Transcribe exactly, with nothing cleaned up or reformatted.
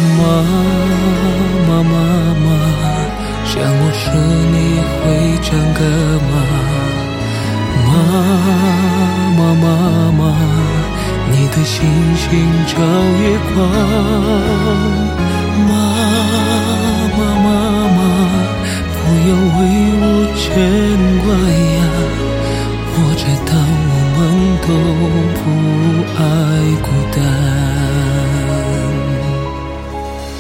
妈妈妈妈，想我时你会讲个吗？妈妈妈妈，你的星星照月光。妈妈妈妈，不要为我牵挂呀，我知道我们都不爱孤单。